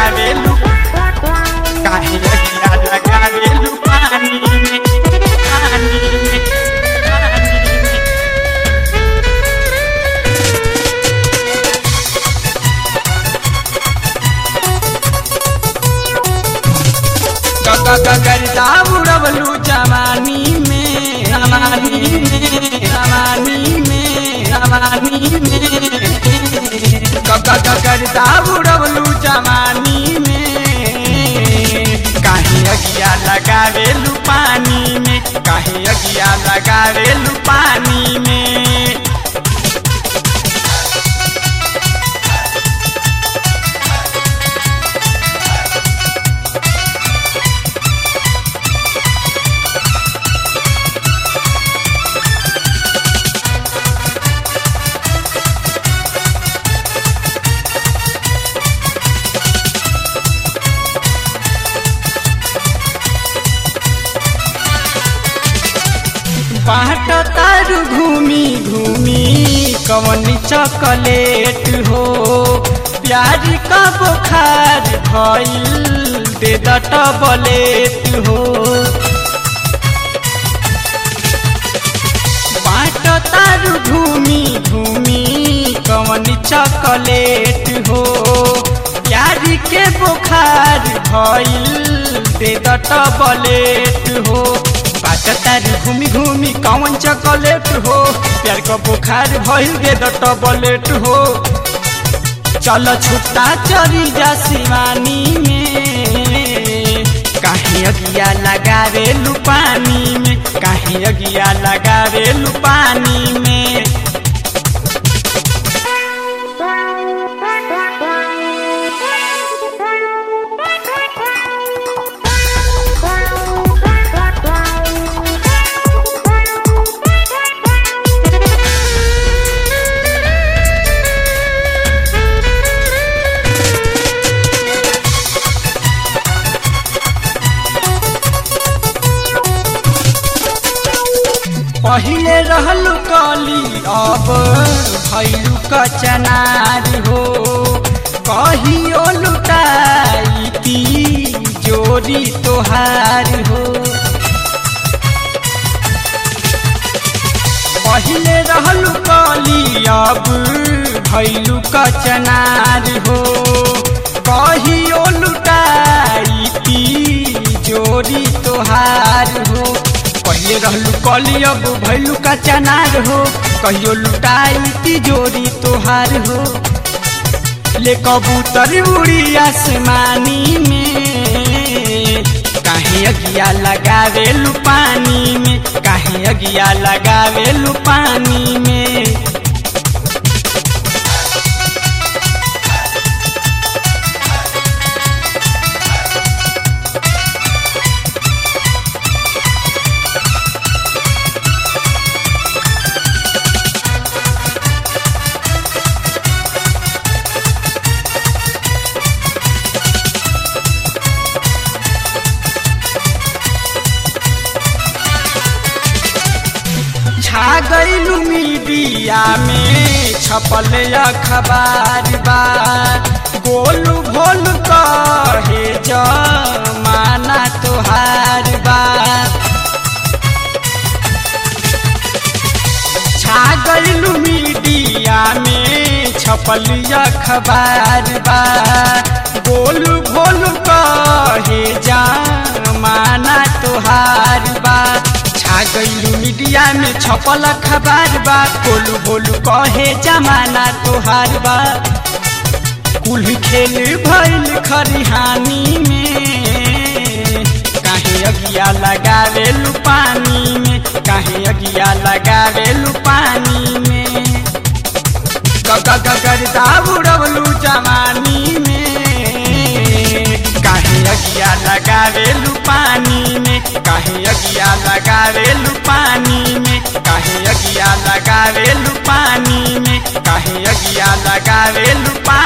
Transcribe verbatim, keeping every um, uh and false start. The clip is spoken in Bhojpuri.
लगावेलु काहे अगिया लगावेलु पानी में पानी में गगगगरदा उड़वलु जवानी में जवानी में जवानी में जवानी में गगगगरदा उड़वलु जवानी में काहे अगिया लगावेलु पानी में काहे अगिया लगावेलु पानी में बाट तारू घूमी घूमी कवन चॉकलेट हो प्यार का बुखार भइल दे द टबलेट हो बाट तारू घूमी घूमी कवन चॉकलेट हो प्यार के बुखार भइल दे द टबलेट हो तारी घूमी घूमी कौन चॉकलेट हो प्यार का बुखार भइल दे द टबलेट हो चल छुट्टा चली जा शिवानी में काहे अगिया लगावेलु पानी में काहे अगिया लगावेलु पानी में पहिले रहलु कली अब भैलु कचनार हो कहियो लुटाई जोरी तोहार हो पहिले रहलु कली अब भैलु कचनार हो कहियो लुटाई जोरी तोहार हो पहिले रहलु कली अब भैलु का चनार हो कहियो लुटाई तिजोरी तोहार हो ले कबूतर उड़ी आसमानी में काहे अगिया लगावेलु पानी में काहे अगिया लगावेलु पानी में छा गइलु मीडिया में छपल अखबार बा गोलू भोलू कहे जमाना तोहार बा छा गइलु मीडिया में छपल अखबार बा गोलू भोलू कहे जमाना तोहार बा गइलु मीडिया में छपल खबर बा गोलू भोलू कहे जमाना तोहार बा कुल खेल भइल खरिहानी में काहे अगिया लगावेलु पानी में काहे अगिया लगावेलु पानी में गगगगरदा उड़वलु जवानी में काहे अगिया लगावेलु पानी में काहे अगिया लगावेलु पानी में काहे अगिया लगावेलु पानी में काहे अगिया लगावेलु